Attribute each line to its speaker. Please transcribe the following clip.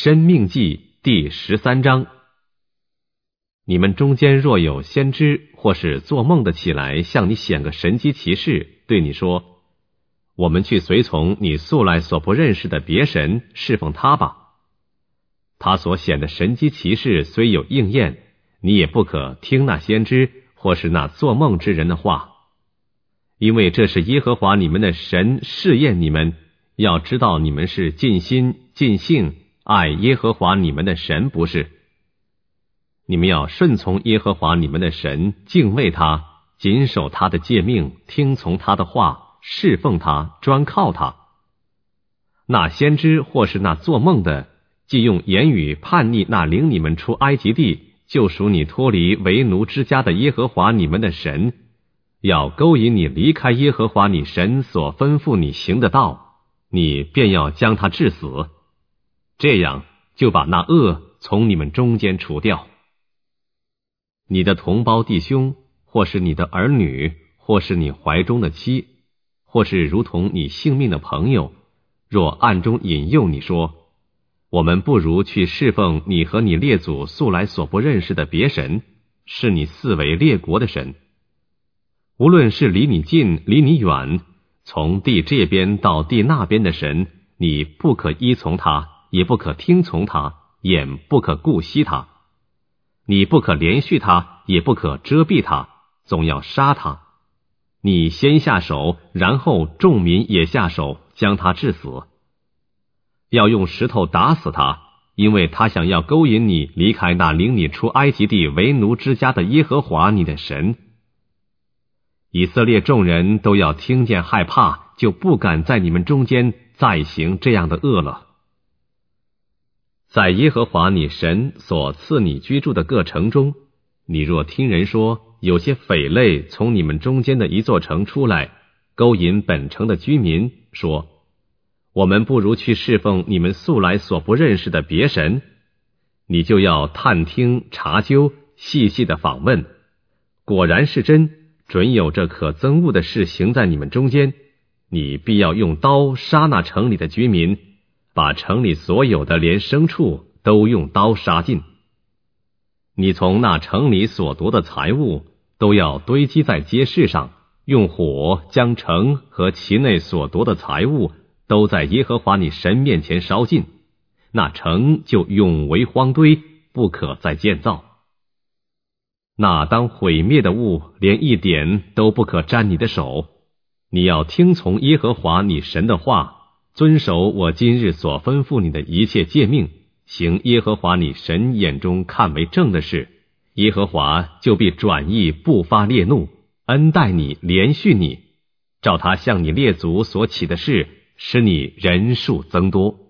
Speaker 1: 申命记第13章。你们中间若有先知或是做梦的起来向你显个神机奇事，对你说，我们去随从你素来所不认识的别神，侍奉他吧。他所显的神机奇事虽有应验，你也不可听那先知或是那做梦之人的话，因为这是耶和华你们的神试验你们，要知道你们是尽心尽性爱耶和华你们的神，不是。你们要顺从耶和华你们的神，敬畏他，谨守他的诫命，听从他的话，侍奉他，专靠他。那先知或是那做梦的，既用言语叛逆那领你们出埃及地，救赎你脱离为奴之家的耶和华你们的神，要勾引你离开耶和华你神所吩咐你行的道，你便要将他治死，这样就把那恶从你们中间除掉。你的同胞弟兄，或是你的儿女，或是你怀中的妻，或是如同你性命的朋友，若暗中引诱你说，我们不如去侍奉你和你列祖素来所不认识的别神，是你四围列国的神。无论是离你近离你远，从地这边到地那边的神，你不可依从他，也不可听从他，眼不可顾惜他。你不可连续他，也不可遮蔽他，总要杀他。你先下手，然后众民也下手，将他治死。要用石头打死他，因为他想要勾引你离开那领你出埃及地为奴之家的耶和华你的神。以色列众人都要听见害怕，就不敢在你们中间再行这样的恶了。在耶和华你神所赐你居住的各城中，你若听人说，有些匪类从你们中间的一座城出来，勾引本城的居民，说，我们不如去侍奉你们素来所不认识的别神，你就要探听查究，细细的访问，果然是真，准有这可憎恶的事行在你们中间，你必要用刀杀那城里的居民，把城里所有的连牲畜都用刀杀尽。你从那城里所夺的财物都要堆积在街市上，用火将城和其内所夺的财物都在耶和华你神面前烧尽，那城就永为荒堆，不可再建造。那当毁灭的物连一点都不可沾你的手。你要听从耶和华你神的话，遵守我今日所吩咐你的一切诫命，行耶和华你神眼中看为正的事，耶和华就必转意不发烈怒，恩待你，连续你，照他向你列祖所起的事，使你人数增多。